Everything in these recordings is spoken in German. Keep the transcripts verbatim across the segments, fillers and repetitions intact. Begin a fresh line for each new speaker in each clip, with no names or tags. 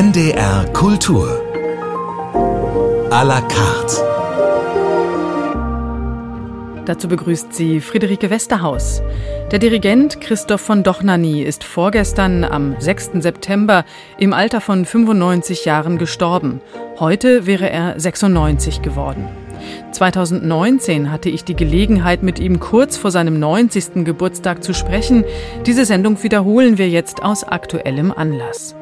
N D R Kultur à la carte.
Dazu begrüßt sie Friederike Westerhaus. Der Dirigent Christoph von Dohnanyi ist vorgestern am sechsten September im Alter von fünfundneunzig Jahren gestorben. Heute wäre er sechsundneunzig geworden. zweitausendneunzehn hatte ich die Gelegenheit, mit ihm kurz vor seinem neunzigsten Geburtstag zu sprechen. Diese Sendung wiederholen wir jetzt aus aktuellem Anlass.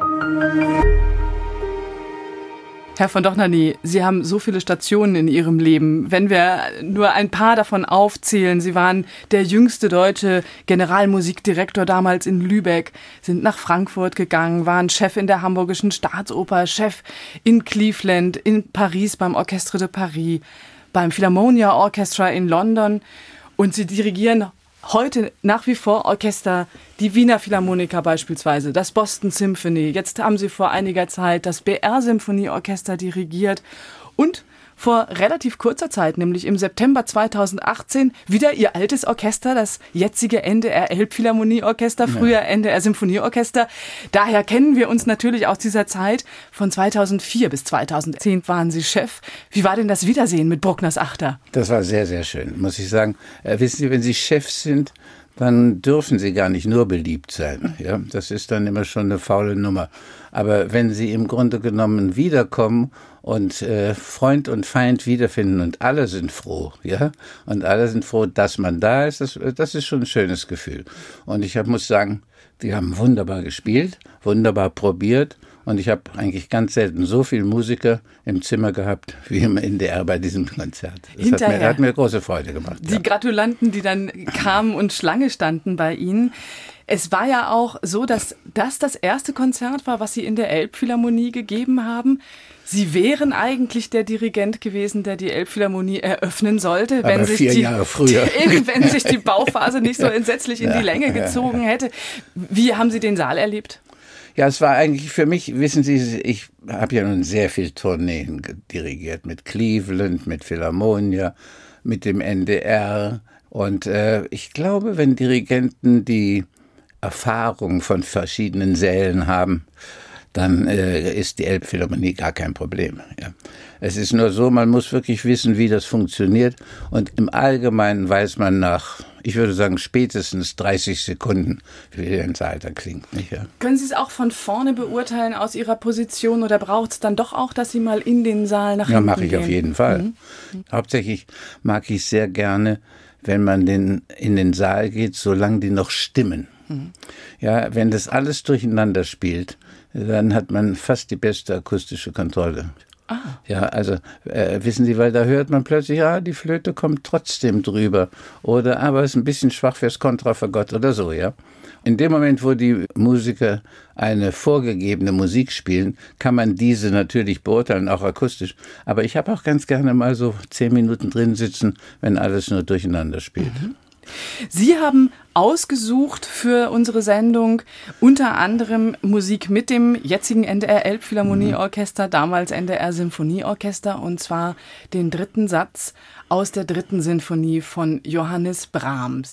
Herr von Dohnanyi, Sie haben so viele Stationen in Ihrem Leben. Wenn wir nur ein paar davon aufzählen, Sie waren der jüngste deutsche Generalmusikdirektor damals in Lübeck, sind nach Frankfurt gegangen, waren Chef in der Hamburgischen Staatsoper, Chef in Cleveland, in Paris beim Orchestre de Paris, beim Philharmonia Orchestra in London. Und Sie dirigieren heute nach wie vor Orchester, die Wiener Philharmoniker beispielsweise, das Boston Symphony. Jetzt haben Sie vor einiger Zeit das B R-Symphonieorchester dirigiert und vor relativ kurzer Zeit, nämlich im September zweitausendachtzehn, wieder Ihr altes Orchester, das jetzige N D R Elbphilharmonieorchester, früher N D R Symphonieorchester. Daher kennen wir uns natürlich aus dieser Zeit. Von zweitausendvier bis zweitausendzehn waren Sie Chef. Wie war denn das Wiedersehen mit Bruckners Achter?
Das war sehr, sehr schön, muss ich sagen. Äh, wissen Sie, wenn Sie Chef sind, dann dürfen Sie gar nicht nur beliebt sein. Ja? Das ist dann immer schon eine faule Nummer. Aber wenn Sie im Grunde genommen wiederkommen und äh, Freund und Feind wiederfinden und alle sind froh, ja, und alle sind froh, dass man da ist, das, das ist schon ein schönes Gefühl. Und ich hab, muss sagen, die haben wunderbar gespielt, wunderbar probiert und ich habe eigentlich ganz selten so viele Musiker im Zimmer gehabt wie im N D R bei diesem Konzert. Das hat mir, hat mir große Freude gemacht.
Die
ja.
Gratulanten, die dann kamen und Schlange standen bei Ihnen. Es war ja auch so, dass das das erste Konzert war, was Sie in der Elbphilharmonie gegeben haben. Sie wären eigentlich der Dirigent gewesen, der die Elbphilharmonie eröffnen sollte, wenn
Aber
sich,
vier
die,
Jahre früher.
wenn sich die Bauphase nicht so entsetzlich in die Länge gezogen hätte. Wie haben Sie den Saal erlebt?
Ja, es war eigentlich für mich, wissen Sie, ich habe ja nun sehr viel Tourneen dirigiert, mit Cleveland, mit Philharmonia, mit dem N D R. Und äh, ich glaube, wenn Dirigenten die Erfahrung von verschiedenen Sälen haben, dann äh, ist die Elbphilharmonie gar kein Problem. Ja. Es ist nur so, man muss wirklich wissen, wie das funktioniert. Und im Allgemeinen weiß man nach, ich würde sagen, spätestens dreißig Sekunden, wie ein Saal da klingt. Nicht, ja?
Können Sie es auch von vorne beurteilen aus Ihrer Position oder braucht es dann doch auch, dass Sie mal in den Saal nach hinten gehen?
Ja, mache ich auf jeden Fall.
Mhm.
Hauptsächlich mag ich sehr gerne, wenn man den, in den Saal geht, solange die noch stimmen. Mhm. Ja, wenn das alles durcheinander spielt, dann hat man fast die beste akustische Kontrolle. Ah. Ja, also äh, wissen Sie, weil da hört man plötzlich, ja, die Flöte kommt trotzdem drüber oder aber ist ein bisschen schwach fürs Kontrafagott oder so, ja. In dem Moment, wo die Musiker eine vorgegebene Musik spielen, kann man diese natürlich beurteilen, auch akustisch. Aber ich habe auch ganz gerne mal so zehn Minuten drin sitzen, wenn alles nur durcheinander spielt.
Mhm. Sie haben ausgesucht für unsere Sendung unter anderem Musik mit dem jetzigen N D R Elbphilharmonieorchester, damals N D R Symphonieorchester, und zwar den dritten Satz aus der dritten Sinfonie von Johannes Brahms.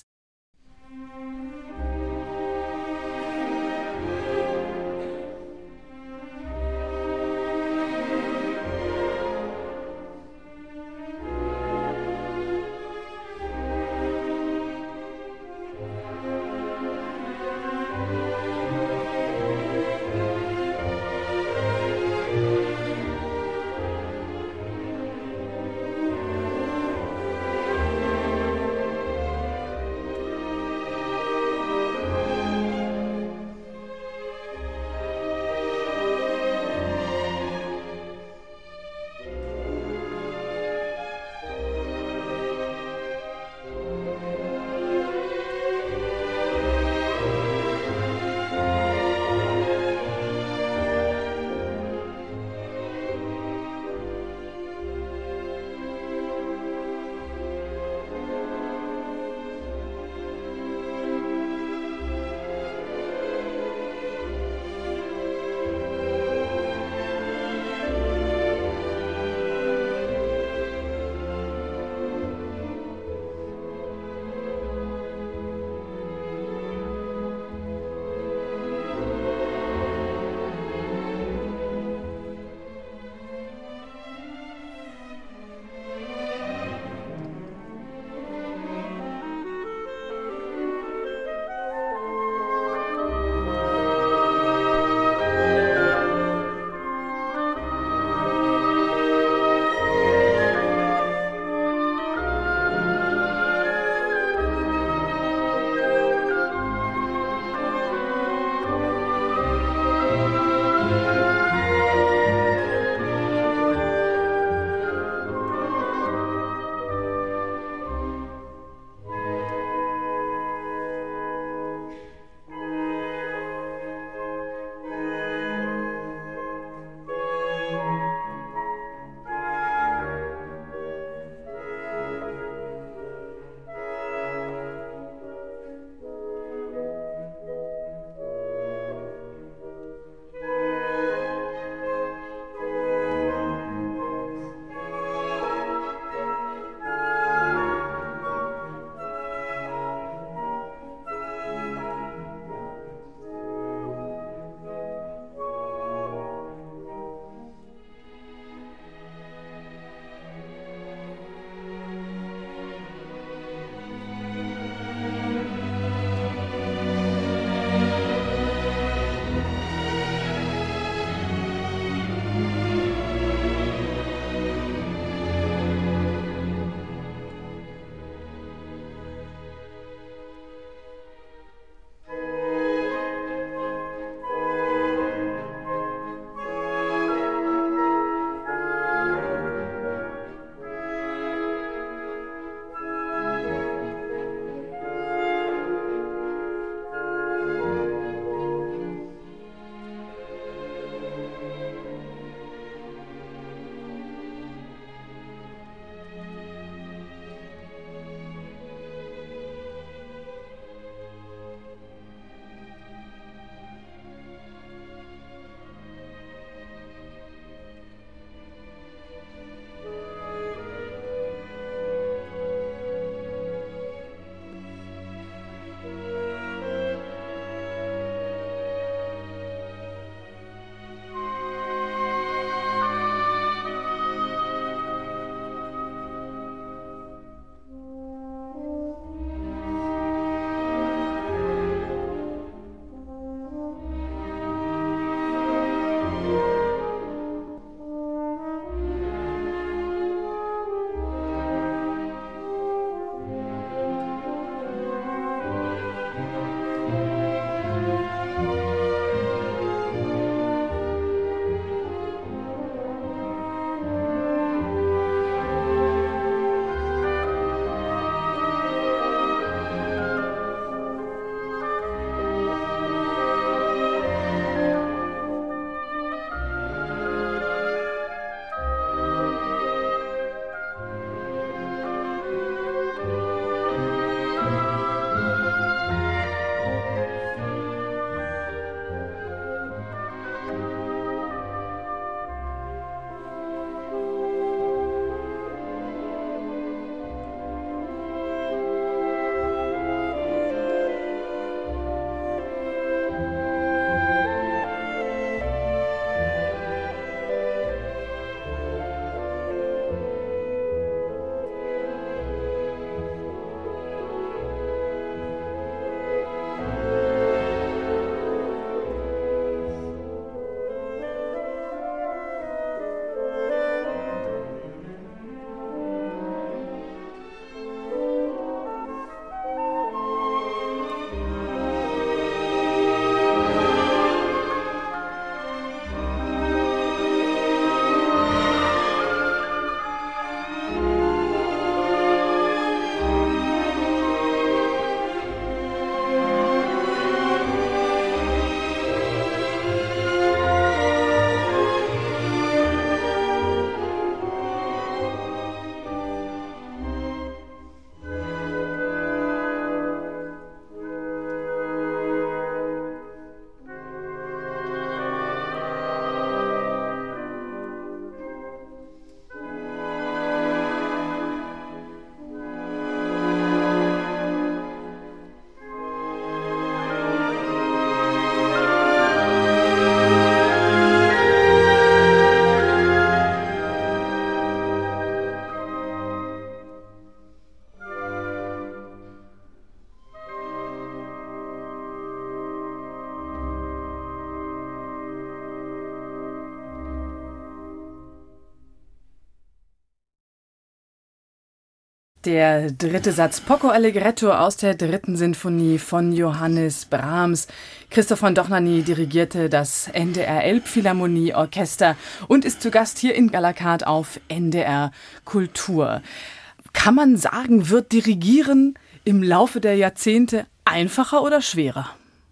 Der dritte Satz Poco Allegretto aus der dritten Sinfonie von Johannes Brahms. Christoph von Dohnanyi dirigierte das N D R Elbphilharmonie-Orchester und ist zu Gast hier in à la carte auf N D R Kultur. Kann man sagen, wird Dirigieren im Laufe der Jahrzehnte einfacher oder schwerer?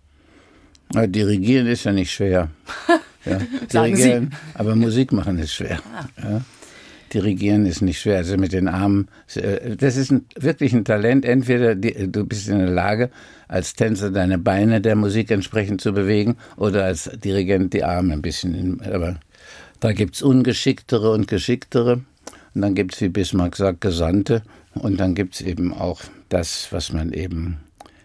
Ja, Dirigieren ist ja nicht schwer. Ja,
Sagen
Dirigieren,
Sie.
aber Musik machen ist schwer. Ah. Ja. Dirigieren ist nicht schwer, also mit den Armen. Das ist ein, wirklich ein Talent. Entweder die, du bist in der Lage, als Tänzer deine Beine der Musik entsprechend zu bewegen oder als Dirigent die Arme ein bisschen. Aber da gibt's Ungeschicktere und Geschicktere. Und dann gibt's, wie Bismarck sagt, Gesandte. Und dann gibt's eben auch das, was man eben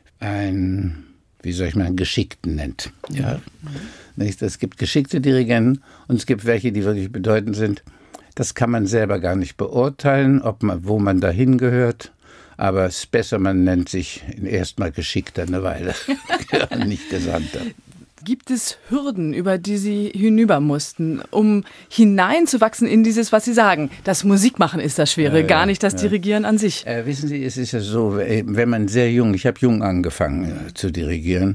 ein, wie soll ich mal, einen Geschickten nennt. Ja. Mhm. Es gibt geschickte Dirigenten und es gibt welche, die wirklich bedeutend sind. Das kann man selber gar nicht beurteilen, ob man, wo man dahin gehört. Aber es ist besser, man nennt sich erstmal Geschickter eine Weile, nicht Gesandter.
Gibt es Hürden, über die Sie hinüber mussten, um hineinzuwachsen in dieses, was Sie sagen? Das Musikmachen ist das Schwere, ja, ja, gar nicht das ja. Dirigieren an sich.
Äh, wissen Sie, es ist ja so, wenn man sehr jung, ich habe jung angefangen äh, zu dirigieren.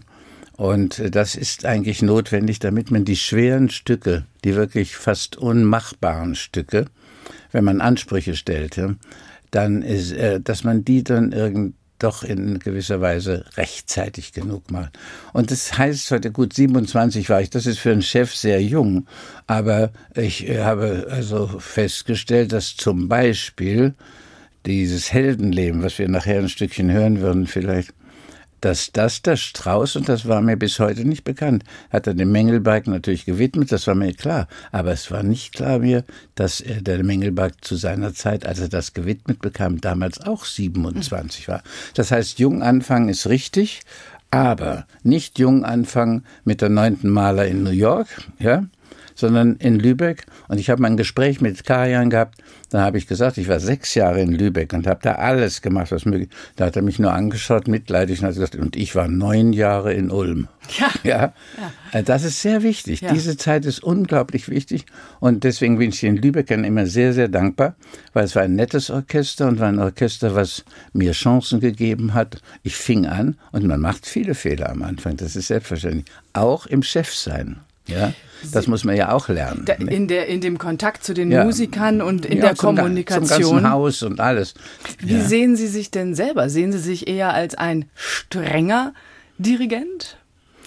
Und das ist eigentlich notwendig, damit man die schweren Stücke, die wirklich fast unmachbaren Stücke, wenn man Ansprüche stellt, ja, dann ist, äh, dass man die dann irgend doch in gewisser Weise rechtzeitig genug macht. Und das heißt heute, gut, siebenundzwanzig war ich, das ist für einen Chef sehr jung, aber ich habe also festgestellt, dass zum Beispiel dieses Heldenleben, was wir nachher ein Stückchen hören würden vielleicht, dass das der Strauss, und das war mir bis heute nicht bekannt, hat er dem Mengelberg natürlich gewidmet, das war mir klar. Aber es war nicht klar mir, dass er, der Mengelberg zu seiner Zeit, als er das gewidmet bekam, damals auch siebenundzwanzig war. Das heißt, jung anfangen ist richtig, aber nicht jung anfangen mit der neunten Maler in New York, ja, sondern in Lübeck. Und ich habe mal ein Gespräch mit Karajan gehabt, da habe ich gesagt, ich war sechs Jahre in Lübeck und habe da alles gemacht, was möglich. Da hat er mich nur angeschaut, mitleidig, und hat gesagt, und ich war neun Jahre in Ulm. Ja. Ja. Ja. Das ist sehr wichtig. Ja. Diese Zeit ist unglaublich wichtig. Und deswegen bin ich den Lübeckern immer sehr, sehr dankbar, weil es war ein nettes Orchester und war ein Orchester, was mir Chancen gegeben hat. Ich fing an und man macht viele Fehler am Anfang, das ist selbstverständlich. Auch im Chefsein. Ja, das muss man ja auch lernen.
Da, in, der, in dem Kontakt zu den ja. Musikern und in
ja,
der
zum,
Kommunikation.
Zum ganzen Haus und alles.
Wie
ja.
sehen Sie sich denn selber? Sehen Sie sich eher als ein strenger Dirigent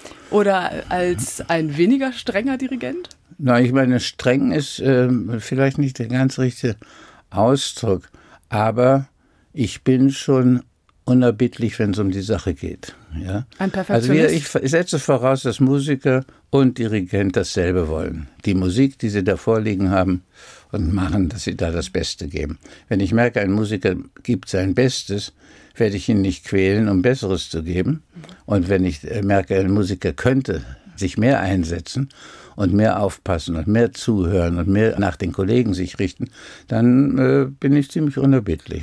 oder als ein weniger strenger Dirigent?
Na, ich meine, streng ist äh, vielleicht nicht der ganz richtige Ausdruck, aber ich bin schon unerbittlich, wenn es um die Sache geht. Ja?
Ein Perfektionist?
Also wir, ich setze voraus, dass Musiker und Dirigent dasselbe wollen. Die Musik, die sie da vorliegen haben und machen, dass sie da das Beste geben. Wenn ich merke, ein Musiker gibt sein Bestes, werde ich ihn nicht quälen, um Besseres zu geben. Und wenn ich merke, ein Musiker könnte sich mehr einsetzen und mehr aufpassen und mehr zuhören und mehr nach den Kollegen sich richten, dann äh, bin ich ziemlich unerbittlich.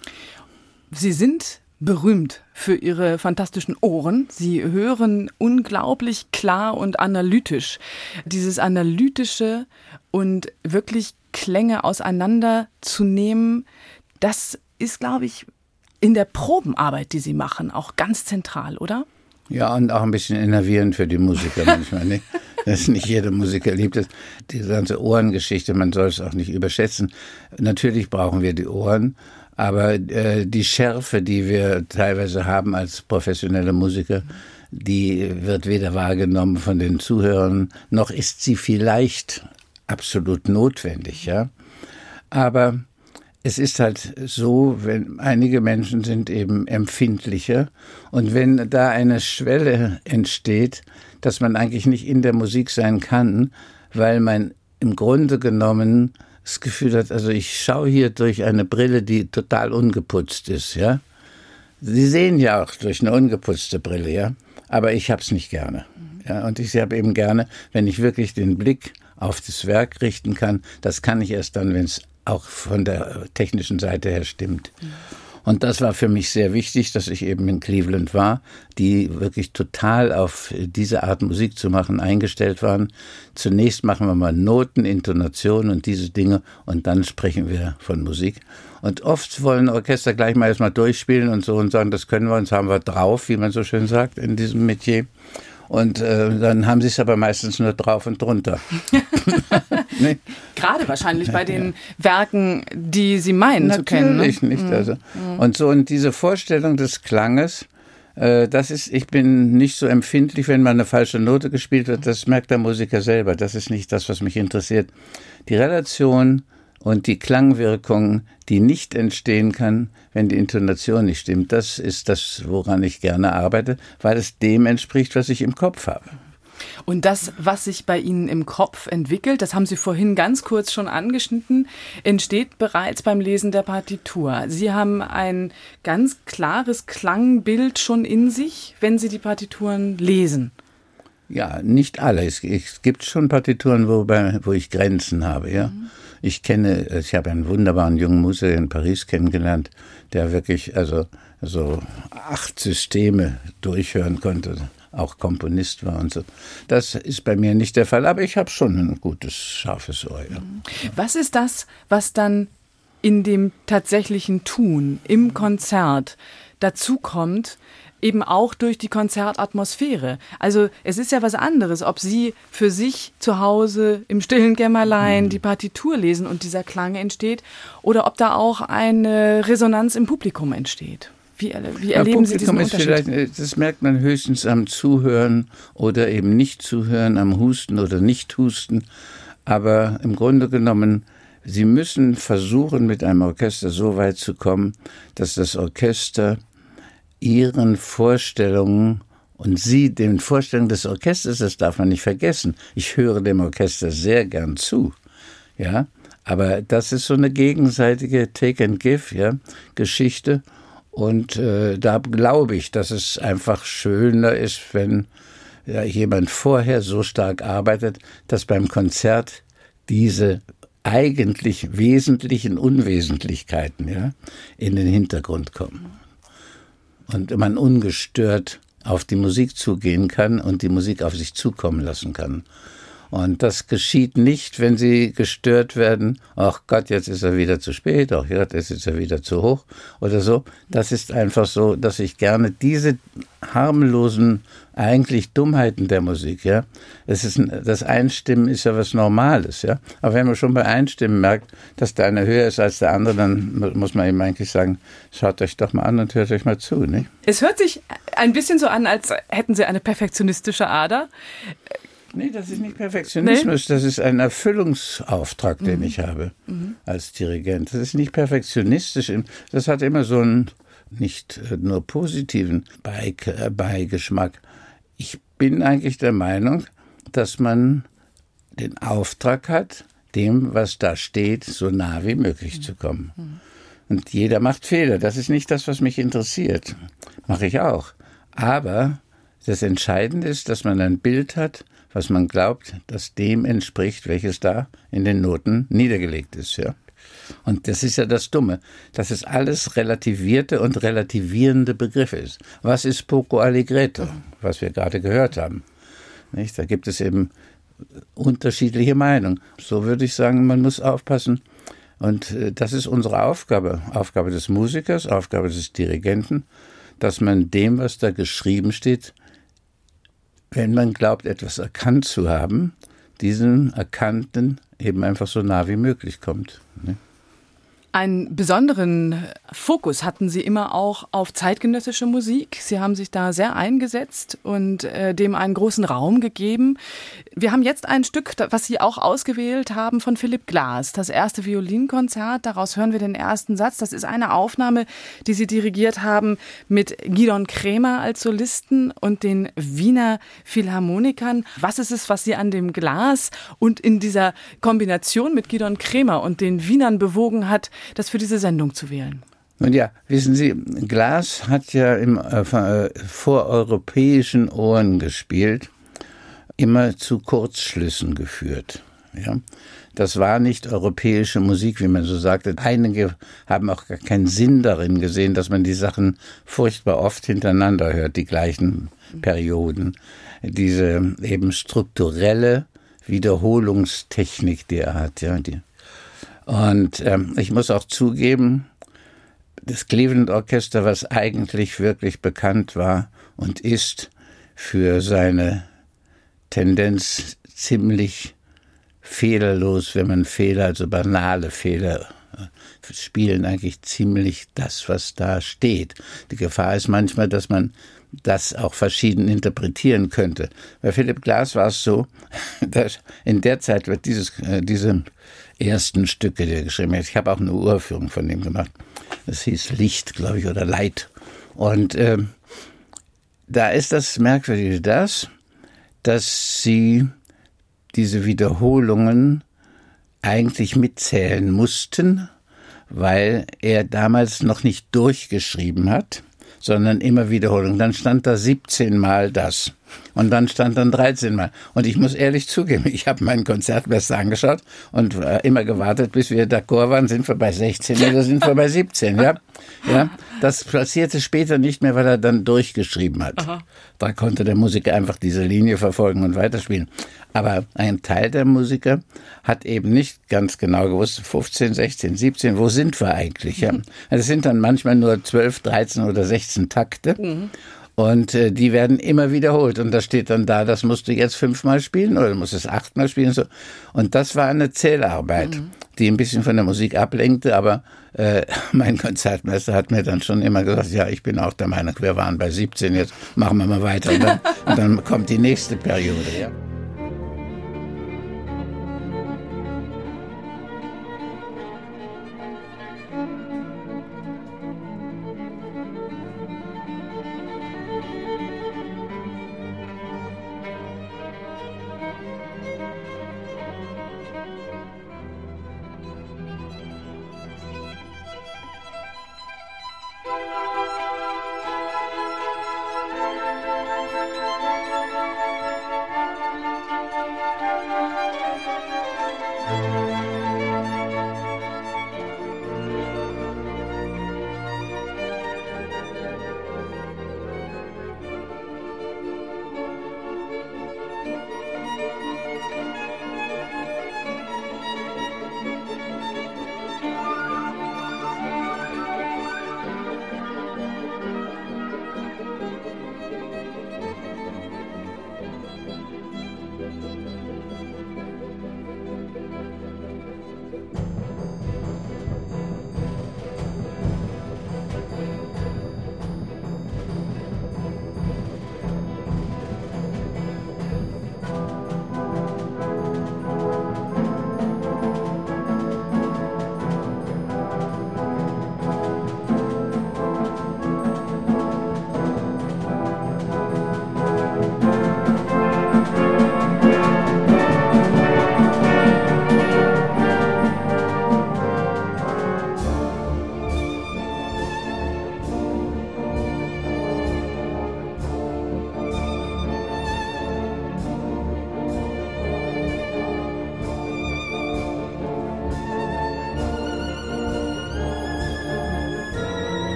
Sie sind berühmt für Ihre fantastischen Ohren. Sie hören unglaublich klar und analytisch. Dieses Analytische und wirklich Klänge auseinanderzunehmen, das ist, glaube ich, in der Probenarbeit, die Sie machen, auch ganz zentral, oder?
Ja, und auch ein bisschen enervierend für die Musiker manchmal, nicht? Dass nicht jeder Musiker liebt es. Die ganze Ohrengeschichte, man soll es auch nicht überschätzen. Natürlich brauchen wir die Ohren. Aber äh, die Schärfe, die wir teilweise haben als professionelle Musiker, die wird weder wahrgenommen von den Zuhörern, noch ist sie vielleicht absolut notwendig, ja. Aber es ist halt so, wenn einige Menschen sind eben empfindlicher und wenn da eine Schwelle entsteht, dass man eigentlich nicht in der Musik sein kann, weil man im Grunde genommen das Gefühl hat, also ich schaue hier durch eine Brille, die total ungeputzt ist, ja. Sie sehen ja auch durch eine ungeputzte Brille, ja, aber ich hab's nicht gerne. Ja, und ich habe eben gerne, wenn ich wirklich den Blick auf das Werk richten kann, das kann ich erst dann, wenn es auch von der technischen Seite her stimmt. Und das war für mich sehr wichtig, dass ich eben in Cleveland war, die wirklich total auf diese Art Musik zu machen eingestellt waren. Zunächst machen wir mal Noten, Intonation und diese Dinge und dann sprechen wir von Musik. Und oft wollen Orchester gleich mal erstmal durchspielen und so und sagen, das können wir, uns haben wir drauf, wie man so schön sagt in diesem Metier. Und äh, dann haben sie es aber meistens nur drauf und drunter. Nee?
Gerade wahrscheinlich bei den Werken, die Sie meinen
Natürlich
zu kennen.
Natürlich ne? nicht. Also. Und so und diese Vorstellung des Klanges, äh, das ist, ich bin nicht so empfindlich, wenn mal eine falsche Note gespielt wird, das merkt der Musiker selber. Das ist nicht das, was mich interessiert. Die Relation und die Klangwirkung, die nicht entstehen kann, wenn die Intonation nicht stimmt, das ist das, woran ich gerne arbeite, weil es dem entspricht, was ich im Kopf habe.
Und das, was sich bei Ihnen im Kopf entwickelt, das haben Sie vorhin ganz kurz schon angeschnitten, entsteht bereits beim Lesen der Partitur. Sie haben ein ganz klares Klangbild schon in sich, wenn Sie die Partituren lesen.
Ja, nicht alle. Es, es gibt schon Partituren, wo, bei, wo ich Grenzen habe, ja. Mhm. Ich kenne, ich habe einen wunderbaren jungen Musiker in Paris kennengelernt, der wirklich also so acht Systeme durchhören konnte, auch Komponist war und so. Das ist bei mir nicht der Fall, aber ich habe schon ein gutes, scharfes Ohr. Ja.
Was ist das, was dann in dem tatsächlichen Tun, im Konzert dazukommt, eben auch durch die Konzertatmosphäre? Also es ist ja was anderes, ob Sie für sich zu Hause im stillen Kämmerlein mhm. die Partitur lesen und dieser Klang entsteht oder ob da auch eine Resonanz im Publikum entsteht. Wie, wie erleben ja, Sie diesen Unterschied?
Das merkt man höchstens am Zuhören oder eben nicht Zuhören, am Husten oder Nicht-Husten. Aber im Grunde genommen, Sie müssen versuchen, mit einem Orchester so weit zu kommen, dass das Orchester Ihren Vorstellungen und Sie den Vorstellungen des Orchesters, das darf man nicht vergessen. Ich höre dem Orchester sehr gern zu, ja, aber das ist so eine gegenseitige Take-and-Give-ja, Geschichte und äh, da glaube ich, dass es einfach schöner ist, wenn ja, jemand vorher so stark arbeitet, dass beim Konzert diese eigentlich wesentlichen Unwesentlichkeiten ja, in den Hintergrund kommen. Und man ungestört auf die Musik zugehen kann und die Musik auf sich zukommen lassen kann. Und das geschieht nicht, wenn sie gestört werden. Ach Gott, jetzt ist er wieder zu spät. Ach Gott, jetzt ist er wieder zu hoch oder so. Das ist einfach so, dass ich gerne diese harmlosen, eigentlich Dummheiten der Musik, ja. Es ist ein, das Einstimmen ist ja was Normales, ja. Aber wenn man schon bei Einstimmen merkt, dass der eine höher ist als der andere, dann muss man ihm eigentlich sagen, schaut euch doch mal an und hört euch mal zu, nicht?
Es hört sich ein bisschen so an, als hätten Sie eine perfektionistische Ader.
Nee, das ist nicht Perfektionismus, nee? Das ist ein Erfüllungsauftrag, den mhm. ich habe mhm. als Dirigent. Das ist nicht perfektionistisch, das hat immer so einen nicht nur positiven Beigeschmack. Ich bin eigentlich der Meinung, dass man den Auftrag hat, dem, was da steht, so nah wie möglich mhm. zu kommen. Mhm. Und jeder macht Fehler, das ist nicht das, was mich interessiert. Mache ich auch. Aber das Entscheidende ist, dass man ein Bild hat, was man glaubt, dass dem entspricht, welches da in den Noten niedergelegt ist. Ja. Und das ist ja das Dumme, dass es alles relativierte und relativierende Begriffe ist. Was ist Poco Allegretto, was wir gerade gehört haben? Nicht? Da gibt es eben unterschiedliche Meinungen. So würde ich sagen, man muss aufpassen. Und das ist unsere Aufgabe, Aufgabe des Musikers, Aufgabe des Dirigenten, dass man dem, was da geschrieben steht, wenn man glaubt, etwas erkannt zu haben, diesem Erkannten eben einfach so nah wie möglich kommt. Ne?
Einen besonderen Fokus hatten Sie immer auch auf zeitgenössische Musik. Sie haben sich da sehr eingesetzt und äh, dem einen großen Raum gegeben. Wir haben jetzt ein Stück, was Sie auch ausgewählt haben, von Philipp Glass, das erste Violinkonzert. Daraus hören wir den ersten Satz. Das ist eine Aufnahme, die Sie dirigiert haben mit Gidon Kremer als Solisten und den Wiener Philharmonikern. Was ist es, was Sie an dem Glass und in dieser Kombination mit Gidon Kremer und den Wienern bewogen hat, das für diese Sendung zu wählen?
Und ja, wissen Sie, Glass hat ja im, äh, vor europäischen Ohren gespielt, immer zu Kurzschlüssen geführt. Ja. Das war nicht europäische Musik, wie man so sagte. Einige haben auch gar keinen Sinn darin gesehen, dass man die Sachen furchtbar oft hintereinander hört, die gleichen Perioden. Diese eben strukturelle Wiederholungstechnik, die er hat. Ja, die. Und ähm, ich muss auch zugeben, das Cleveland Orchester, was eigentlich wirklich bekannt war und ist für seine Tendenz ziemlich fehlerlos, wenn man Fehler, also banale Fehler, spielen eigentlich ziemlich das, was da steht. Die Gefahr ist manchmal, dass man das auch verschieden interpretieren könnte. Bei Philipp Glass war es so, dass in der Zeit wird dieses, äh, diese ersten Stücke, die er geschrieben hat, ich habe auch eine Uraufführung von dem gemacht, das hieß Licht, glaube ich, oder Light. Und äh, da ist das Merkwürdige das, dass sie diese Wiederholungen eigentlich mitzählen mussten, weil er damals noch nicht durchgeschrieben hat, sondern immer Wiederholung. Dann stand da siebzehn Mal das und dann stand dann dreizehn Mal. Und ich muss ehrlich zugeben, ich habe meinen Konzertmeister angeschaut und äh, immer gewartet, bis wir d'accord waren, sind wir bei sechzehn oder sind wir bei siebzehn. Ja? Ja? Das passierte später nicht mehr, weil er dann durchgeschrieben hat. Aha. Da konnte der Musiker einfach diese Linie verfolgen und weiterspielen. Aber ein Teil der Musiker hat eben nicht ganz genau gewusst, fünfzehn, sechzehn, siebzehn, wo sind wir eigentlich? Ja? Es sind dann manchmal nur zwölf, dreizehn oder sechzehn Takte. Mhm. Und äh, die werden immer wiederholt. Und da steht dann da, das musst du jetzt fünfmal spielen oder du musst es achtmal spielen. Und, so. Und das war eine Zählarbeit, mhm. die ein bisschen von der Musik ablenkte. Aber äh, mein Konzertmeister hat mir dann schon immer gesagt, ja, ich bin auch der Meinung, wir waren bei siebzehn, jetzt machen wir mal weiter. Und dann, und dann kommt die nächste Periode. Ja.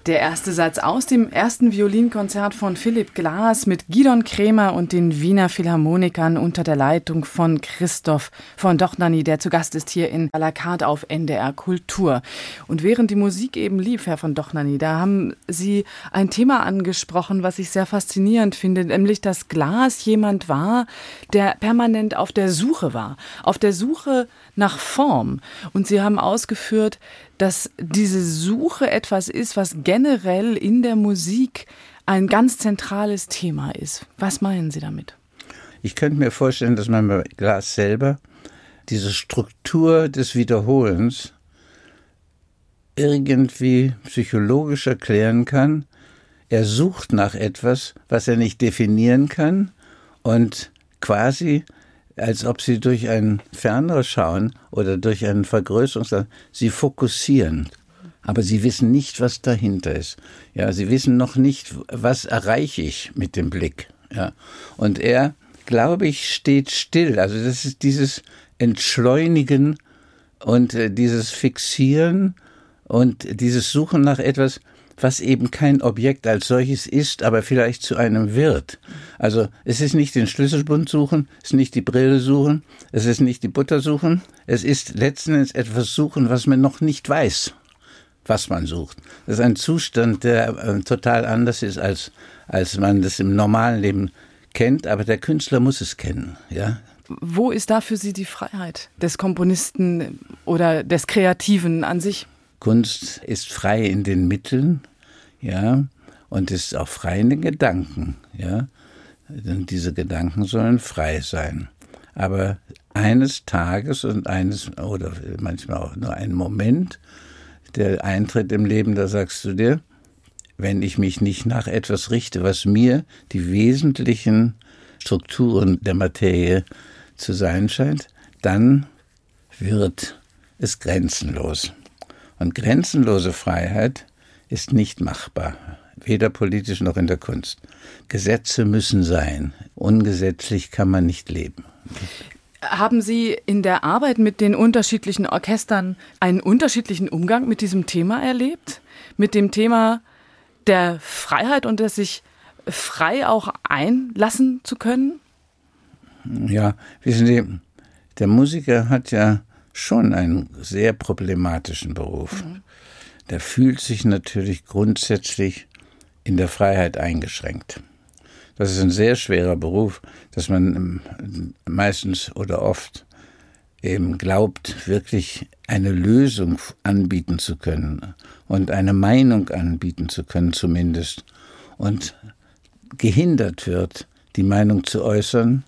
Der erste Satz aus dem ersten Violinkonzert von Philipp Glass mit Gidon Kremer und den Wiener Philharmonikern unter der Leitung von Christoph von Dohnányi, der zu Gast ist hier in à la carte auf N D R Kultur. Und während die Musik eben lief, Herr von Dohnányi, da haben Sie ein Thema angesprochen, was ich sehr faszinierend finde, nämlich, dass Glass jemand war, der permanent auf der Suche war, auf der Suche nach Form. Und Sie haben ausgeführt, dass diese Suche etwas ist, was generell in der Musik ein ganz zentrales Thema ist. Was meinen Sie damit?
Ich könnte mir vorstellen, dass man bei Glass selber diese Struktur des Wiederholens irgendwie psychologisch erklären kann. Er sucht nach etwas, was er nicht definieren kann, und quasi, als ob sie durch ein Fernes schauen oder durch einen Vergrößerungsglas, sie fokussieren. Aber sie wissen nicht, was dahinter ist. Ja, sie wissen noch nicht, was erreiche ich mit dem Blick. Ja, und er, glaube ich, steht still. Also das ist dieses Entschleunigen und äh, dieses Fixieren und dieses Suchen nach etwas, was eben kein Objekt als solches ist, aber vielleicht zu einem wird. Also es ist nicht den Schlüsselbund suchen, es ist nicht die Brille suchen, es ist nicht die Butter suchen, es ist letzten Endes etwas suchen, was man noch nicht weiß, was man sucht. Das ist ein Zustand, der äh, total anders ist, als, als man das im normalen Leben kennt, aber der Künstler muss es kennen, ja.
Wo ist da für Sie die Freiheit des Komponisten oder des Kreativen an sich?
Kunst ist frei in den Mitteln, ja, und ist auch frei in den Gedanken, ja. Denn diese Gedanken sollen frei sein. Aber eines Tages und eines, oder manchmal auch nur ein Moment, der eintritt im Leben, da sagst du dir, wenn ich mich nicht nach etwas richte, was mir die wesentlichen Strukturen der Materie zu sein scheint, dann wird es grenzenlos. Und grenzenlose Freiheit ist nicht machbar, weder politisch noch in der Kunst. Gesetze müssen sein. Ungesetzlich kann man nicht leben.
Haben Sie in der Arbeit mit den unterschiedlichen Orchestern einen unterschiedlichen Umgang mit diesem Thema erlebt? Mit dem Thema der Freiheit und des sich frei auch einlassen zu können?
Ja, wissen Sie, der Musiker hat ja schon einen sehr problematischen Beruf. Mhm. Der fühlt sich natürlich grundsätzlich in der Freiheit eingeschränkt. Das ist ein sehr schwerer Beruf, dass man meistens oder oft eben glaubt, wirklich eine Lösung anbieten zu können und eine Meinung anbieten zu können zumindest, und gehindert wird, die Meinung zu äußern,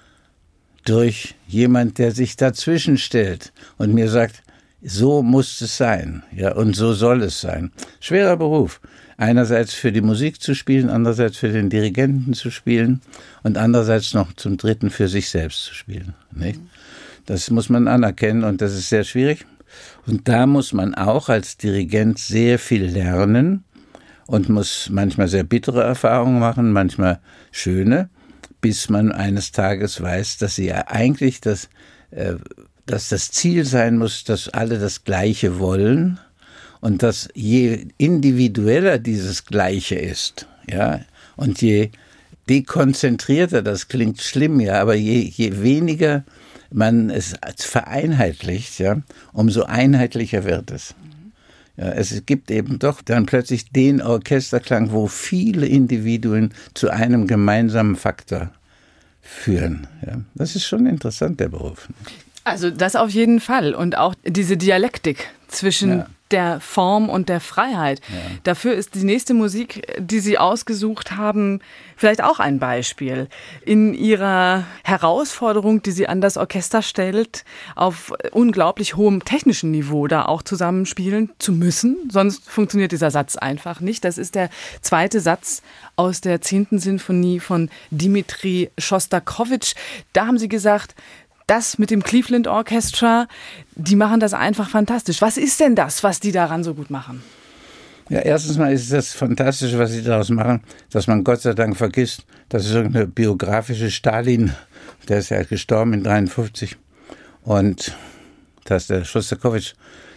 durch jemand, der sich dazwischen stellt und mir sagt, so muss es sein, ja, und so soll es sein. Schwerer Beruf. Einerseits für die Musik zu spielen, andererseits für den Dirigenten zu spielen und andererseits noch zum Dritten für sich selbst zu spielen. Nicht? Das muss man anerkennen und das ist sehr schwierig. Und da muss man auch als Dirigent sehr viel lernen und muss manchmal sehr bittere Erfahrungen machen, manchmal schöne, bis man eines Tages weiß, dass sie ja eigentlich das, äh, dass das Ziel sein muss, dass alle das Gleiche wollen und dass je individueller dieses Gleiche ist, ja, und je dekonzentrierter, das klingt schlimm, ja, aber je, je weniger man es vereinheitlicht, ja, umso einheitlicher wird es. Ja, es gibt eben doch dann plötzlich den Orchesterklang, wo viele Individuen zu einem gemeinsamen Faktor führen. Ja, das ist schon interessant, der Beruf.
Also das auf jeden Fall. Und auch diese Dialektik zwischen ja. der Form und der Freiheit. Ja. Dafür ist die nächste Musik, die Sie ausgesucht haben, vielleicht auch ein Beispiel. In Ihrer Herausforderung, die Sie an das Orchester stellt, auf unglaublich hohem technischen Niveau da auch zusammenspielen zu müssen. Sonst funktioniert dieser Satz einfach nicht. Das ist der zweite Satz aus der zehnten Sinfonie von Dmitri Schostakowitsch. Da haben Sie gesagt, das mit dem Cleveland Orchestra, die machen das einfach fantastisch. Was ist denn das, was die daran so gut machen?
Ja, erstens mal ist das Fantastische, was sie daraus machen, dass man Gott sei Dank vergisst, das ist irgendeine biografische Stalin, der ist ja gestorben in dreiundfünfzig, und dass der Schostakowitsch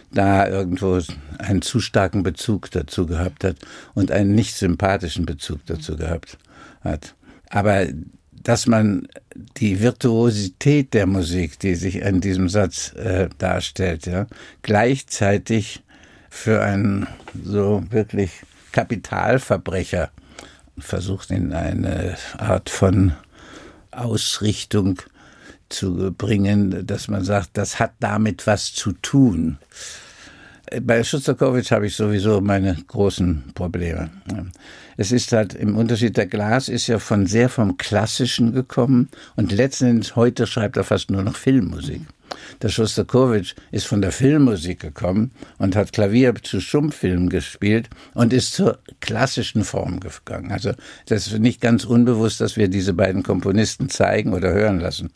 da irgendwo einen zu starken Bezug dazu gehabt hat und einen nicht sympathischen Bezug dazu gehabt hat. Aber dass man die Virtuosität der Musik, die sich in diesem Satz äh, darstellt, ja, gleichzeitig für einen so wirklich Kapitalverbrecher versucht, in eine Art von Ausrichtung zu bringen, dass man sagt, das hat damit was zu tun. Bei Schostakowitsch habe ich sowieso meine großen Probleme. Es ist halt im Unterschied, der Glass ist ja von sehr vom Klassischen gekommen und letzten Endes heute schreibt er fast nur noch Filmmusik. Der Schostakowitsch ist von der Filmmusik gekommen und hat Klavier zu Stummfilmen gespielt und ist zur klassischen Form gegangen. Also das ist nicht ganz unbewusst, dass wir diese beiden Komponisten zeigen oder hören lassen.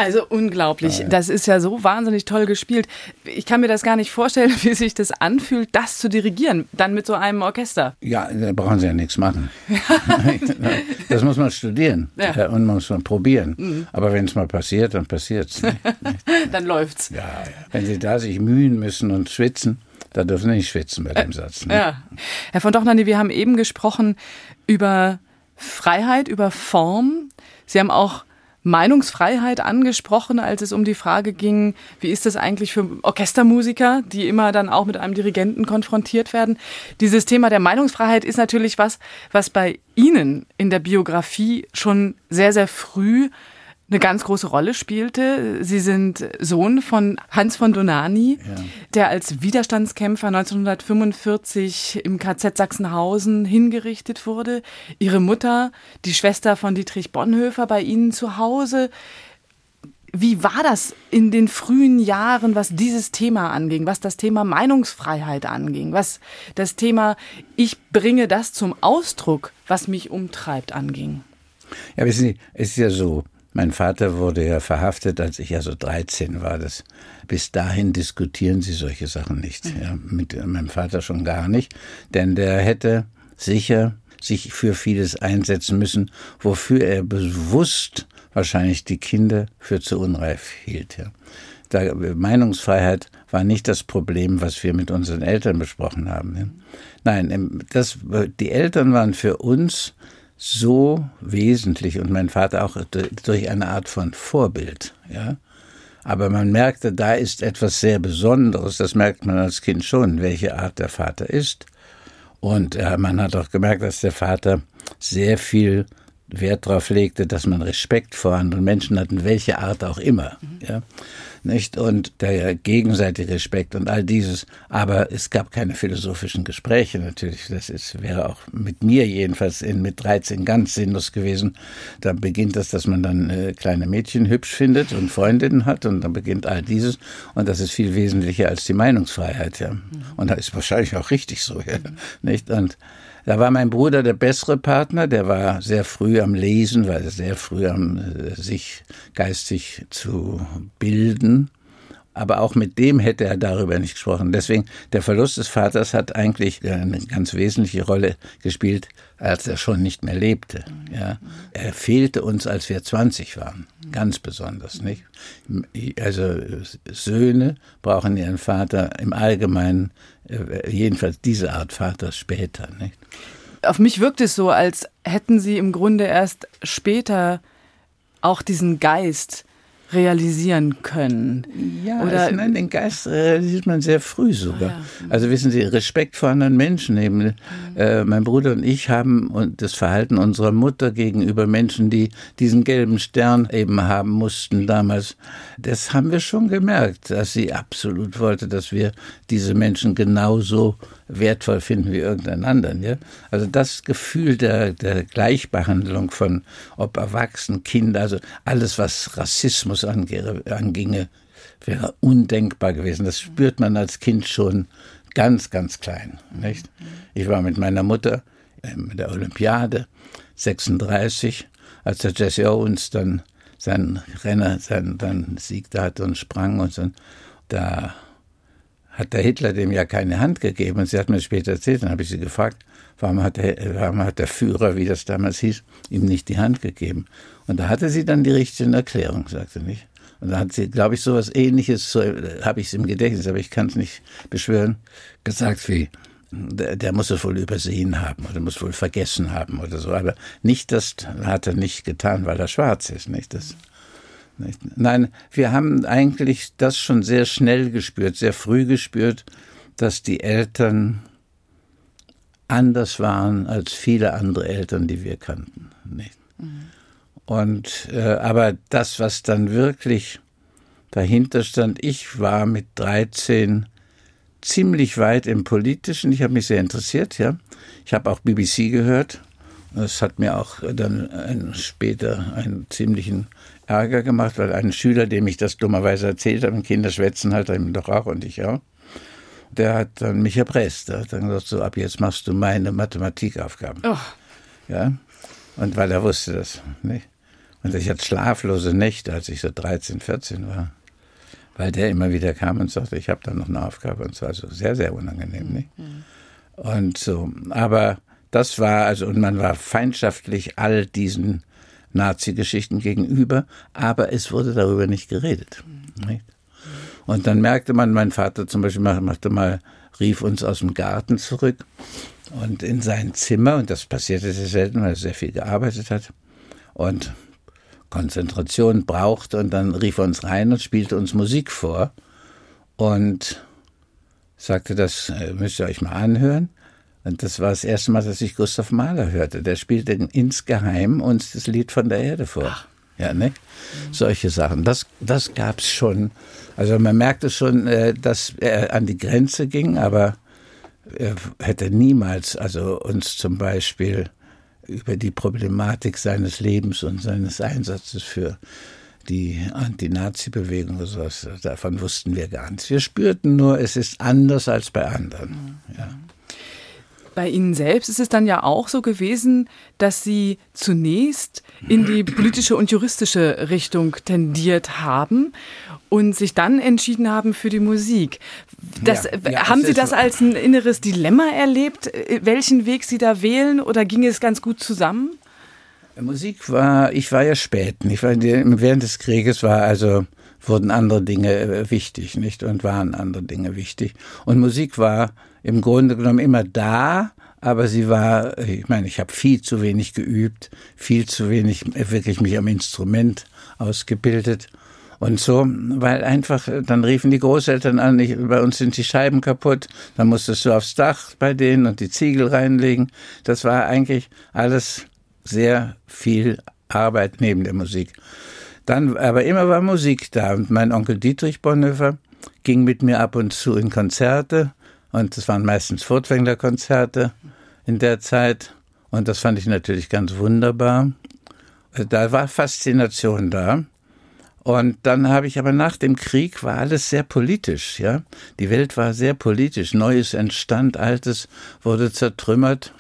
Also unglaublich. Ja, ja. Das ist ja so wahnsinnig toll gespielt. Ich kann mir das gar nicht vorstellen, wie sich das anfühlt, das zu dirigieren, dann mit so einem Orchester.
Ja, da brauchen Sie ja nichts machen. Das muss man studieren ja. und man muss man probieren. Mhm. Aber wenn es mal passiert, dann passiert es.
Dann läuft's.
Ja, ja. Wenn Sie da sich mühen müssen und schwitzen, da dürfen Sie nicht schwitzen bei dem äh, Satz. Ne?
Ja. Herr von Dohnanyi, wir haben eben gesprochen über Freiheit, über Form. Sie haben auch Meinungsfreiheit angesprochen, als es um die Frage ging, wie ist das eigentlich für Orchestermusiker, die immer dann auch mit einem Dirigenten konfrontiert werden. Dieses Thema der Meinungsfreiheit ist natürlich was, was bei Ihnen in der Biografie schon sehr, sehr früh eine ganz große Rolle spielte. Sie sind Sohn von Hans von Dohnanyi, ja. der als Widerstandskämpfer neunzehnhundertfünfundvierzig im K Z Sachsenhausen hingerichtet wurde. Ihre Mutter, die Schwester von Dietrich Bonhoeffer, bei Ihnen zu Hause. Wie war das in den frühen Jahren, was dieses Thema anging, was das Thema Meinungsfreiheit anging, was das Thema ich bringe das zum Ausdruck, was mich umtreibt, anging?
Ja, wissen Sie, es ist ja so, mein Vater wurde ja verhaftet, als ich ja so dreizehn war. Das, bis dahin diskutieren Sie solche Sachen nicht. Ja, mit meinem Vater schon gar nicht. Denn der hätte sicher sich für vieles einsetzen müssen, wofür er bewusst wahrscheinlich die Kinder für zu unreif hielt. Ja. Da, Meinungsfreiheit war nicht das Problem, was wir mit unseren Eltern besprochen haben. Ja. Nein, das, die Eltern waren für uns so wesentlich und mein Vater auch durch eine Art von Vorbild, ja. Aber man merkte, da ist etwas sehr Besonderes, das merkt man als Kind schon, welche Art der Vater ist. Und äh, man hat auch gemerkt, dass der Vater sehr viel Wert darauf legte, dass man Respekt vor anderen Menschen hat, in welcher Art auch immer, mhm. ja. Nicht? Und der gegenseitige Respekt und all dieses. Aber es gab keine philosophischen Gespräche natürlich. Das ist, wäre auch mit mir jedenfalls in, mit dreizehn ganz sinnlos gewesen. Da beginnt das, dass man dann äh, kleine Mädchen hübsch findet und Freundinnen hat und dann beginnt all dieses. Und das ist viel wesentlicher als die Meinungsfreiheit. Ja. Und das ist wahrscheinlich auch richtig so. Ja. Nicht? Und da war mein Bruder der bessere Partner, der war sehr früh am Lesen, war sehr früh am äh, sich geistig zu bilden. Aber auch mit dem hätte er darüber nicht gesprochen. Deswegen, der Verlust des Vaters hat eigentlich eine ganz wesentliche Rolle gespielt, als er schon nicht mehr lebte. Ja. Er fehlte uns, als wir zwanzig waren. Ganz besonders, nicht? Also Söhne brauchen ihren Vater im Allgemeinen, jedenfalls diese Art Vater später, nicht?
Auf mich wirkt es so, als hätten Sie im Grunde erst später auch diesen Geist realisieren können.
Ja, Oder es, nein, den Geist realisiert man sehr früh sogar. Ah, ja. Also wissen Sie, Respekt vor anderen Menschen eben. Mhm. Äh, mein Bruder und ich haben das Verhalten unserer Mutter gegenüber Menschen, die diesen gelben Stern eben haben mussten damals, das haben wir schon gemerkt, dass sie absolut wollte, dass wir diese Menschen genauso wertvoll finden wie irgendeinen anderen. Ja? Also das Gefühl der, der Gleichbehandlung von ob Erwachsenen, Kinder, also alles, was Rassismus ange, anginge, wäre undenkbar gewesen. Das spürt man als Kind schon ganz, ganz klein. Nicht? Ich war mit meiner Mutter mit der Olympiade sechsunddreißig, als der Jesse Owens dann seinen Renner, seinen, seinen Sieg da hatte und sprang und so. Da hat der Hitler dem ja keine Hand gegeben. Und sie hat mir später erzählt, dann habe ich sie gefragt, warum hat, der, warum hat der Führer, wie das damals hieß, ihm nicht die Hand gegeben. Und da hatte sie dann die richtige Erklärung, sagte nicht. Und da hat sie, glaube ich, so was Ähnliches, so habe ich es im Gedächtnis, aber ich kann es nicht beschwören, gesagt wie, der, der muss es wohl übersehen haben oder muss wohl vergessen haben oder so. Aber nicht, das hat er nicht getan, weil er schwarz ist, nicht das. Nein, wir haben eigentlich das schon sehr schnell gespürt, sehr früh gespürt, dass die Eltern anders waren als viele andere Eltern, die wir kannten. Nicht? Mhm. Und äh, aber das, was dann wirklich dahinter stand, ich war mit dreizehn ziemlich weit im Politischen. Ich habe mich sehr interessiert, ja. Ich habe auch B B C gehört. Das hat mir auch dann ein, später einen ziemlichen Ärger gemacht, weil ein Schüler, dem ich das dummerweise erzählt habe, Kinder schwätzen halt eben doch auch und ich auch, der hat dann mich erpresst. Der hat dann gesagt, so ab jetzt machst du meine Mathematikaufgaben. Oh. Ja, und weil er wusste das, nicht? Und ich hatte schlaflose Nächte, als ich so dreizehn, vierzehn war. Weil der immer wieder kam und sagte, ich habe da noch eine Aufgabe. Und es war so sehr, sehr unangenehm. Mhm. Nicht? Und so, aber das war, also, und man war feindschaftlich all diesen Nazi-Geschichten gegenüber, aber es wurde darüber nicht geredet. Mhm. Nicht? Und dann merkte man, mein Vater zum Beispiel machte mal, rief uns aus dem Garten zurück und in sein Zimmer, und das passierte sehr selten, weil er sehr viel gearbeitet hat und Konzentration brauchte, und dann rief er uns rein und spielte uns Musik vor und sagte, das müsst ihr euch mal anhören. Und das war das erste Mal, dass ich Gustav Mahler hörte. Der spielte insgeheim uns das Lied von der Erde vor. Ach. Ja, ne? Mhm. Solche Sachen. Das, das gab es schon. Also man merkte schon, dass er an die Grenze ging, aber er hätte niemals, also uns zum Beispiel über die Problematik seines Lebens und seines Einsatzes für die Anti-Nazi-Bewegung oder sowas, davon wussten wir gar nichts. Wir spürten nur, es ist anders als bei anderen. Ja.
Bei Ihnen selbst ist es dann ja auch so gewesen, dass Sie zunächst in die politische und juristische Richtung tendiert haben und sich dann entschieden haben für die Musik. Das, ja, ja, haben Sie das als ein inneres Dilemma erlebt, welchen Weg Sie da wählen, oder ging es ganz gut zusammen?
Musik war, ich war ja spät, ich war, während des Krieges war also, wurden andere Dinge wichtig, nicht, und waren andere Dinge wichtig. Und Musik war im Grunde genommen immer da, aber sie war, ich meine, ich habe viel zu wenig geübt, viel zu wenig wirklich mich am Instrument ausgebildet. Und so, weil einfach, dann riefen die Großeltern an, ich, bei uns sind die Scheiben kaputt, dann musstest du aufs Dach bei denen und die Ziegel reinlegen. Das war eigentlich alles sehr viel Arbeit neben der Musik. Dann, aber immer war Musik da, und mein Onkel Dietrich Bonhoeffer ging mit mir ab und zu in Konzerte, und das waren meistens Furtwängler-Konzerte in der Zeit, und das fand ich natürlich ganz wunderbar. Da war Faszination da. Und dann habe ich aber nach dem Krieg war alles sehr politisch, ja. Die Welt war sehr politisch. Neues entstand, Altes wurde zertrümmert,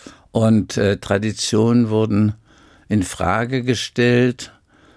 und äh, Traditionen wurden in Frage gestellt,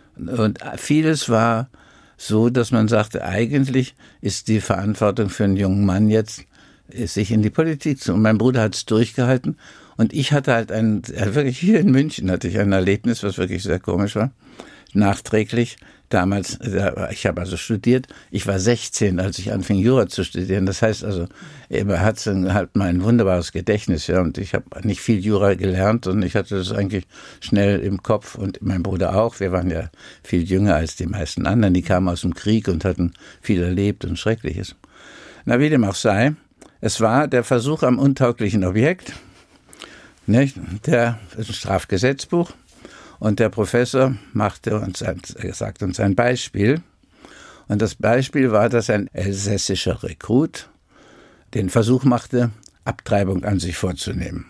und vieles war so, dass man sagte, eigentlich ist die Verantwortung für einen jungen Mann jetzt, sich in die Politik zu. Und mein Bruder hat es durchgehalten, und ich hatte halt ein, wirklich hier in München hatte ich ein Erlebnis, was wirklich sehr komisch war, nachträglich. Damals, ich habe also studiert, ich war sechzehn, als ich anfing, Jura zu studieren. Das heißt also, er hat halt mal ein wunderbares Gedächtnis, ja, und ich habe nicht viel Jura gelernt, und ich hatte das eigentlich schnell im Kopf, und mein Bruder auch. Wir waren ja viel jünger als die meisten anderen, die kamen aus dem Krieg und hatten viel erlebt und Schreckliches. Na, wie dem auch sei, es war der Versuch am untauglichen Objekt, nicht? Der ist ein Strafgesetzbuch. Und der Professor machte uns ein, sagt uns ein Beispiel. Und das Beispiel war, dass ein elsässischer Rekrut den Versuch machte, Abtreibung an sich vorzunehmen.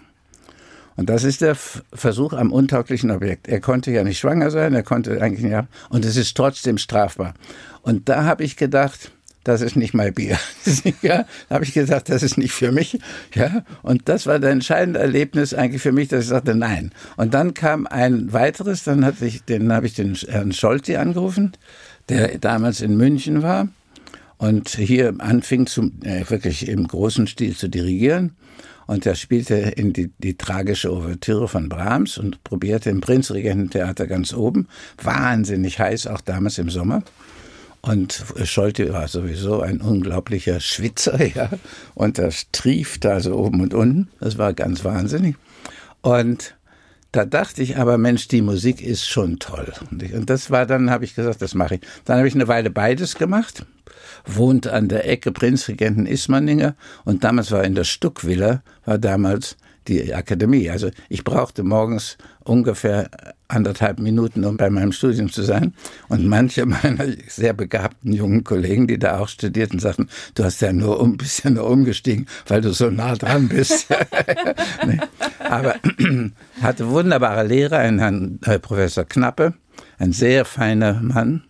Und das ist der Versuch am untauglichen Objekt. Er konnte ja nicht schwanger sein, er konnte eigentlich ja, und es ist trotzdem strafbar. Und da habe ich gedacht, das ist nicht mein Bier. Ja, da habe ich gesagt, das ist nicht für mich. Ja, und das war das entscheidende Erlebnis eigentlich für mich, dass ich sagte, nein. Und dann kam ein weiteres, dann hatte ich, den habe ich den Herrn Scholti angerufen, der damals in München war und hier anfing, zu, äh, wirklich im großen Stil zu dirigieren. Und er spielte in die, die tragische Ouvertüre von Brahms und probierte im Prinzregententheater ganz oben. Wahnsinnig heiß, auch damals im Sommer. Und Scholti war sowieso ein unglaublicher Schwitzer, ja. Und das triefte also oben und unten. Das war ganz wahnsinnig. Und da dachte ich aber, Mensch, die Musik ist schon toll. Und das war dann, habe ich gesagt, das mache ich. Dann habe ich eine Weile beides gemacht. Wohnte an der Ecke Prinzregenten-Ismaninger. Und damals war in der Stuckvilla, war damals die Akademie. Also ich brauchte morgens ungefähr anderthalb Minuten, um bei meinem Studium zu sein. Und manche meiner sehr begabten jungen Kollegen, die da auch studierten, sagten, du hast ja nur ein bisschen nur umgestiegen, weil du so nah dran bist. Nee. Aber hatte wunderbare Lehrer, einen Herrn äh, Professor Knappe, ein sehr feiner Mann,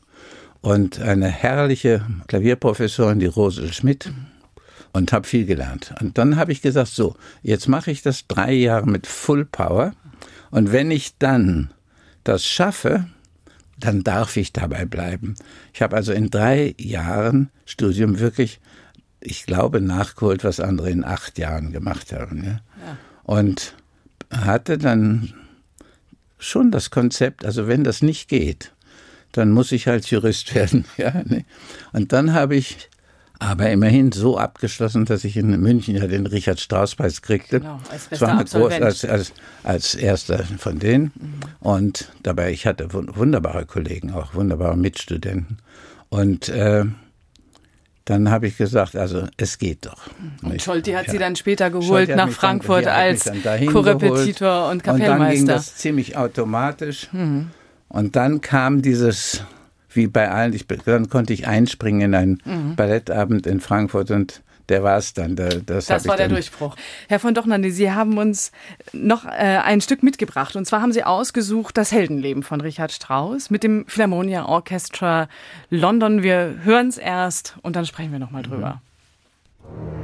und eine herrliche Klavierprofessorin, die Rosel Schmidt. Und habe viel gelernt. Und dann habe ich gesagt, so, jetzt mache ich das drei Jahre mit Full Power. Und wenn ich dann das schaffe, dann darf ich dabei bleiben. Ich habe also in drei Jahren Studium wirklich, ich glaube, nachgeholt, was andere in acht Jahren gemacht haben. Ja? Ja. Und hatte dann schon das Konzept, also wenn das nicht geht, dann muss ich halt Jurist werden. Ja, ne? Und dann habe ich aber immerhin so abgeschlossen, dass ich in München ja den Richard-Strauss-Preis kriegte. Genau, als bester das war Absolvent. Groß, als, als, als erster von denen. Mhm. Und dabei, ich hatte wunderbare Kollegen, auch wunderbare Mitstudenten. Und äh, dann habe ich gesagt, also es geht doch.
Und nicht? Scholti hat ja. Sie dann später geholt nach Frankfurt dann, als Korrepetitor und Kapellmeister. Und dann ging das ziemlich automatisch. Mhm.
Und dann kam dieses, wie bei allen, ich, dann konnte ich einspringen in einen mhm. Ballettabend in Frankfurt und der war es dann. Das,
das war der Durchbruch. Herr von Dohnanyi, Sie haben uns noch äh, ein Stück mitgebracht. Und zwar haben Sie ausgesucht das Heldenleben von Richard Strauss mit dem Philharmonia Orchestra London. Wir hören es erst und dann sprechen wir nochmal drüber. Mhm.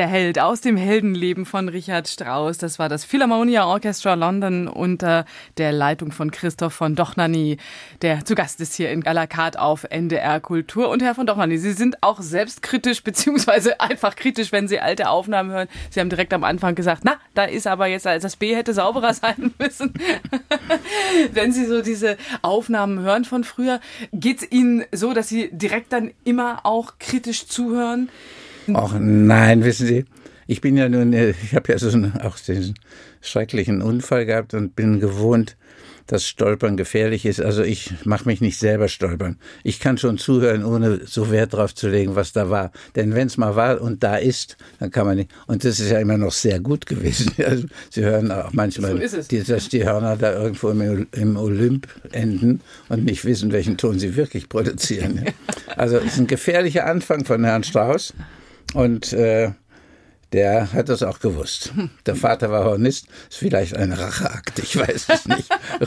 Held aus dem Heldenleben von Richard Strauss. Das war das Philharmonia Orchestra London unter der Leitung von Christoph von Dohnanyi, der zu Gast ist hier in à la carte auf N D R Kultur. Und Herr von Dohnanyi, Sie sind auch selbstkritisch beziehungsweise einfach kritisch, wenn Sie alte Aufnahmen hören. Sie haben direkt am Anfang gesagt, na, da ist aber jetzt, das B hätte sauberer sein müssen. Wenn Sie so diese Aufnahmen hören von früher, geht es Ihnen so, dass Sie direkt dann immer auch kritisch zuhören?
Ach nein, wissen Sie, ich bin ja nun, ich habe ja so einen, auch diesen schrecklichen Unfall gehabt und bin gewohnt, dass Stolpern gefährlich ist. Also ich mache mich nicht selber stolpern. Ich kann schon zuhören, ohne so Wert drauf zu legen, was da war. Denn wenn es mal war und da ist, dann kann man nicht. Und das ist ja immer noch sehr gut gewesen. Also Sie hören auch manchmal,
so
die, dass die Hörner da irgendwo im, im Olymp enden und nicht wissen, welchen Ton sie wirklich produzieren. Also es ist ein gefährlicher Anfang von Herrn Strauss. Und äh, der hat das auch gewusst. Der Vater war Hornist, ist vielleicht ein Racheakt, ich weiß es nicht.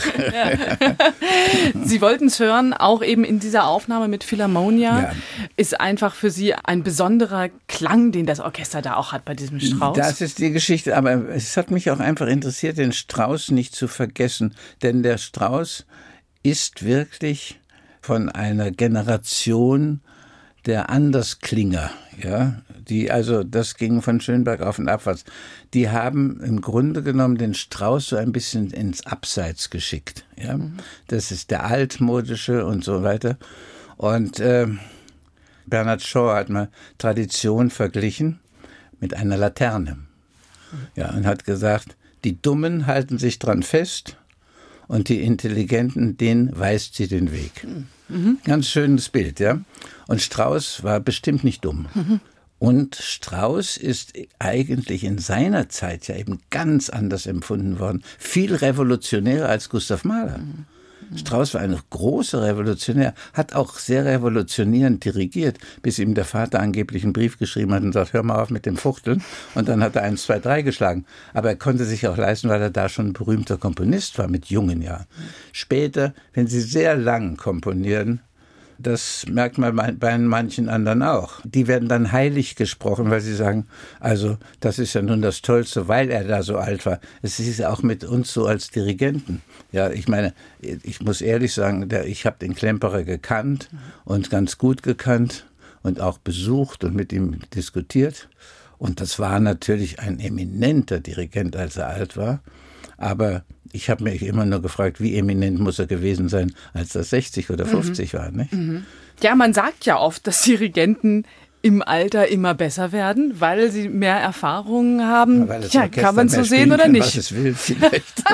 Sie wollten es hören, auch eben in dieser Aufnahme mit Philharmonia. Ja. Ist einfach für Sie ein besonderer Klang, den das Orchester da auch hat bei diesem Strauss.
Das ist die Geschichte, aber es hat mich auch einfach interessiert, den Strauss nicht zu vergessen. Denn der Strauss ist wirklich von einer Generation der Andersklinger, ja, die, also das ging von Schönberg auf und abwärts. Die haben im Grunde genommen den Strauss so ein bisschen ins Abseits geschickt, ja. Mhm. Das ist der altmodische und so weiter. Und äh, Bernard Shaw hat mal Tradition verglichen mit einer Laterne, ja, und hat gesagt, die Dummen halten sich dran fest und die Intelligenten, denen weist sie den Weg. Mhm. Ganz schönes Bild, ja. Und Strauss war bestimmt nicht dumm. Mhm. Und Strauss ist eigentlich in seiner Zeit ja eben ganz anders empfunden worden. Viel revolutionärer als Gustav Mahler. Mhm. Strauss war ein großer Revolutionär, hat auch sehr revolutionierend dirigiert, bis ihm der Vater angeblich einen Brief geschrieben hat und sagt, hör mal auf mit dem Fuchteln. Und dann hat er eins, zwei, drei geschlagen. Aber er konnte sich auch leisten, weil er da schon ein berühmter Komponist war mit jungen Jahren. Später, wenn Sie sehr lang komponieren, das merkt man bei manchen anderen auch. Die werden dann heilig gesprochen, weil sie sagen, also das ist ja nun das Tollste, weil er da so alt war. Es ist ja auch mit uns so als Dirigenten. Ja, ich meine, ich muss ehrlich sagen, ich habe den Klemperer gekannt und ganz gut gekannt und auch besucht und mit ihm diskutiert. Und das war natürlich ein eminenter Dirigent, als er alt war. Aber ich habe mich immer nur gefragt, wie eminent muss er gewesen sein, als er sechzig oder fünfzig mhm. war, nicht?
Ja, man sagt ja oft, dass Dirigenten im Alter immer besser werden, weil sie mehr Erfahrungen haben. Ja, ja, kann man so sehen oder
kann,
nicht?
Was es will, vielleicht.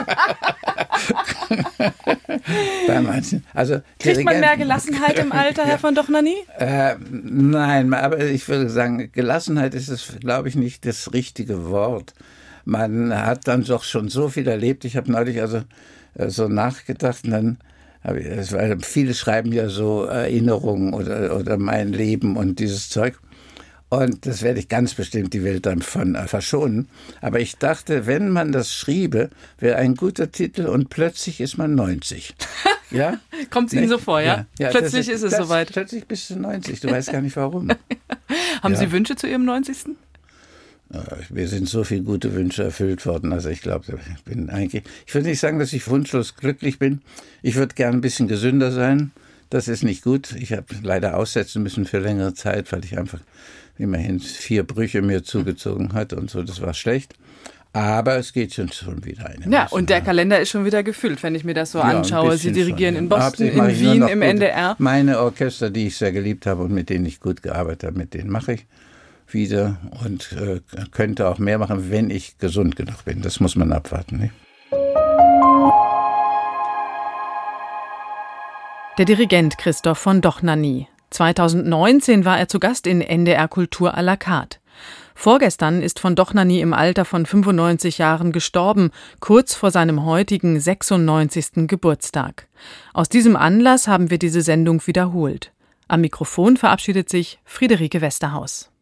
Bei manchen. Also,
kriegt man mehr Gelassenheit im Alter, Herr von Dohnanyi?
Äh, nein, aber ich würde sagen, Gelassenheit ist es, glaube ich, nicht das richtige Wort. Man hat dann doch schon so viel erlebt. Ich habe neulich also äh, so nachgedacht und dann habe ich, es war, viele schreiben ja so Erinnerungen oder, oder mein Leben und dieses Zeug. Und das werde ich ganz bestimmt die Welt dann von äh, verschonen. Aber ich dachte, wenn man das schriebe, wäre ein guter Titel und plötzlich ist man neunzig. Ja?
Kommt es Ihnen so vor, ja? ja, ja plötzlich ist, ist es soweit.
Plötzlich bist du neunzig, du weißt gar nicht warum.
Haben
ja.
Sie Wünsche zu Ihrem neunzigsten?
Mir sind so viele gute Wünsche erfüllt worden. Also ich glaube, ich bin eigentlich, ich würde nicht sagen, dass ich wunschlos glücklich bin. Ich würde gern ein bisschen gesünder sein. Das ist nicht gut. Ich habe leider aussetzen müssen für längere Zeit, weil ich einfach immerhin vier Brüche mir zugezogen hatte und so. Das war schlecht. Aber es geht schon, schon wieder ein.
Ja, und der Kalender ist schon wieder gefüllt, wenn ich mir das so ja, anschaue. Sie dirigieren schon, ja. in Boston, in Wien, im N D R.
Meine Orchester, die ich sehr geliebt habe und mit denen ich gut gearbeitet habe, mit denen mache ich wieder und äh, könnte auch mehr machen, wenn ich gesund genug bin. Das muss man abwarten. Ne?
Der Dirigent Christoph von Dohnanyi. zweitausendneunzehn war er zu Gast in N D R Kultur à la carte. Vorgestern ist von Dohnanyi im Alter von fünfundneunzig Jahren gestorben, kurz vor seinem heutigen sechsundneunzigsten Geburtstag. Aus diesem Anlass haben wir diese Sendung wiederholt. Am Mikrofon verabschiedet sich Friederike Westerhaus.